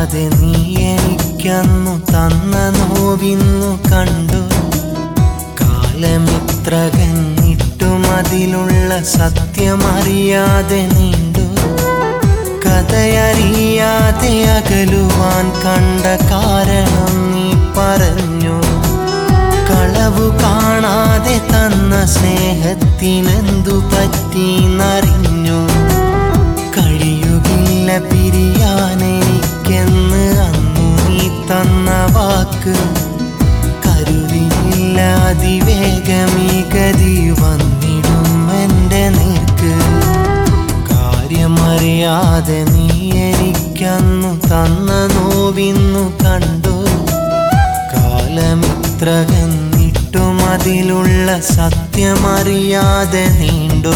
കാര്യമറിയാതെ നീ എനിക്കന്നു തന്ന നോവിന്നു കണ്ടു. കാലമിത്ര കന്നിട്ടും അതിലുള്ള സത്യമറിയാതെ നീണ്ടു. കഥയറിയാതെ അകലുവാൻ കണ്ട കാരണം നീ പറഞ്ഞു. കളവു കാണാതെ തന്ന സ്നേഹത്തിനെന്തു പറ്റിന്നറിഞ്ഞു. കഴിയുകില്ല പിരിയാനെനിക്കെന്ന് അന്നു നീ തന്ന വാക്ക്. കരുതിയില്ല അതിവേഗമീ ഗതി വന്നിടും എൻ്റെ നേർക്ക്. കാര്യമറിയാതെ നീ എനിക്കന്നു തന്ന നോവിന്നു കണ്ടു. കാലമിത്ര കന്നിട്ടും അതിലുള്ള സത്യമറിയാതെ നീണ്ടു.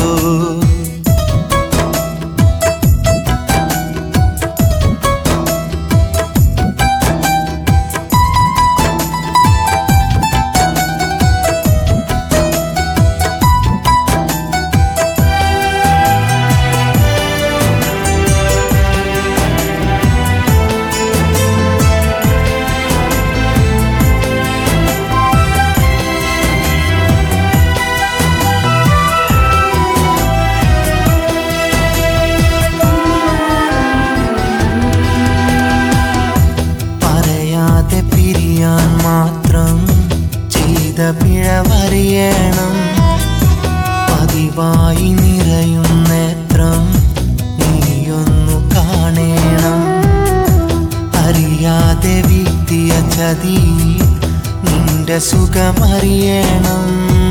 പിരിയാൻ മാത്രം ചെയ്ത പിഴവറിയണം. പതിവായി നിറയും നേത്രം നീയൊന്നു കാണേണം. അറിയാതെ വീഴ്ത്തിയ ചതി നിന്റെ സുഖമറിയണം.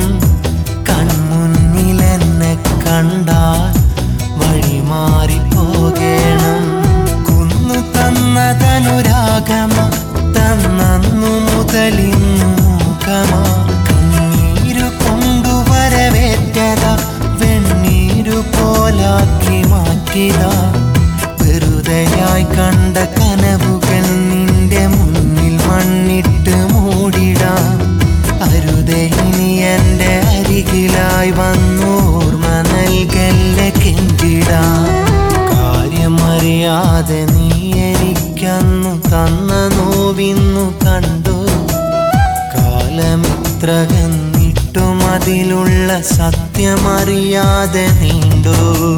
കൺമുന്നിലെന്നെ കണ്ടാൽ വഴിമാറിപ്പോകേണം. കുന്നു തന്നതനുരാഗമ തന്നു മുതലിന്നു മൂകമാ. കണ്ണീരു കൊണ്ടുവരവേറ്റത വെണ്ണീരു പോലാക്കി മാറ്റിത. വെറുതെയായി കണ്ട കനവുകൾ നിന്റെ മുന്നിൽ മണ്ണിട്ട് മൂടിടാം. അരുതേ ഇനി എൻ്റെ അരികിലായി വന്നോർമ്മ നൽകല്ല കെഞ്ചിടാം. കാര്യമറിയാതെ നീ എനിക്കന്നു തന്ന നോവിന്നു കണ്ടു. കാലമിത്ര കന്നിട്ടും അതിലുള്ള സത്യമറിയാതെ നീണ്ടു.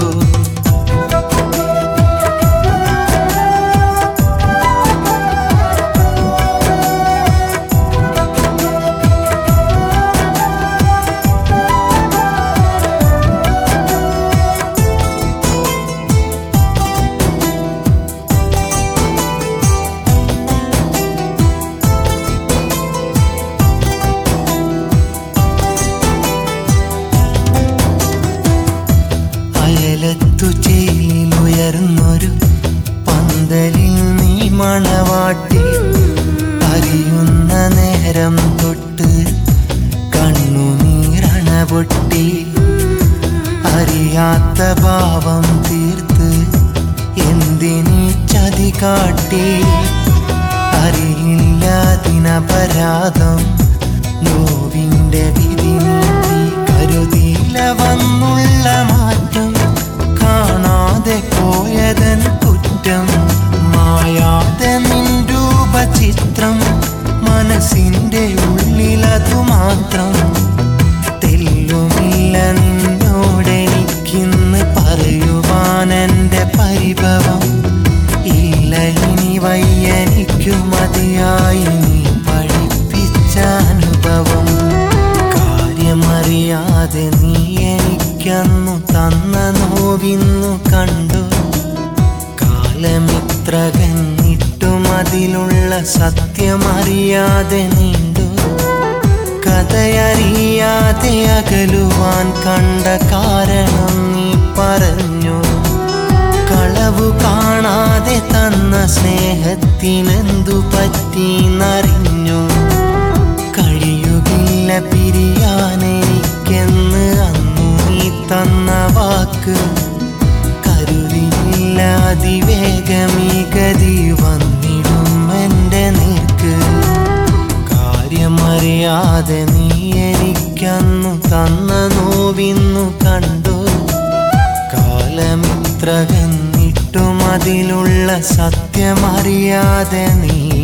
ചേലിലുയർന്നൊരു പന്തലിൽ നീ മണവാട്ടി. അറിയുന്ന നേരം തൊട്ട് കണ്ണുനീരണ പൊട്ടി. അറിയാത്ത ഭാവം തീർത്ത് എന്തിനീ ചതി കാട്ടി. അറിയില്ല ദിനപരാധം നോവിൻ്റെ വിധി നീട്ടി. കരുതിയില്ല വന്നുള്ള മാറ്റം കാണാതെ പോയതൻ കുറ്റം. മായാതെ നിൻ രൂപചിത്രം മനസ്സിൻ്റെ ഉള്ളിലതു മാത്രം. തെല്ലുമില്ല നിന്നോടെനിക്കിന്ന് പറയുവാൻ എൻ്റെ പരിഭവം. ഇല്ല ഇനി വയ്യനിക്കു മതിയായി നീ പഠിപ്പിച്ച അനുഭവം. കാര്യമറിയാതെ നീ എനിക്കന്നു തന്ന നോവിന്നു കണ്ടു. കാലമിത്ര കന്നിട്ടും അതിലുള്ള സത്യമറിയാതെ നീണ്ടു. കഥയറിയാതെ അകലുവാൻ കണ്ട കാരണം നീ പറഞ്ഞു. കളവു കാണാതെ തന്ന സ്നേഹത്തിനെന്തു പറ്റിന്നറിഞ്ഞു. കഴിയുകില്ല പിരിയാനെനിക്കെന്ന് അന്നു നീ തന്ന വാക്ക്. കരുതിയില്ല അതിവേഗമീ ഗതി വന്നിടും എൻ്റെ നേർക്ക്. കാര്യമറിയാതെ നീ എനിക്കന്നു തന്ന നോവിന്നു കണ്ടു. കാലമിത്ര കന്നിട്ടും അതിലുള്ള സത്യമറിയാതെ നീ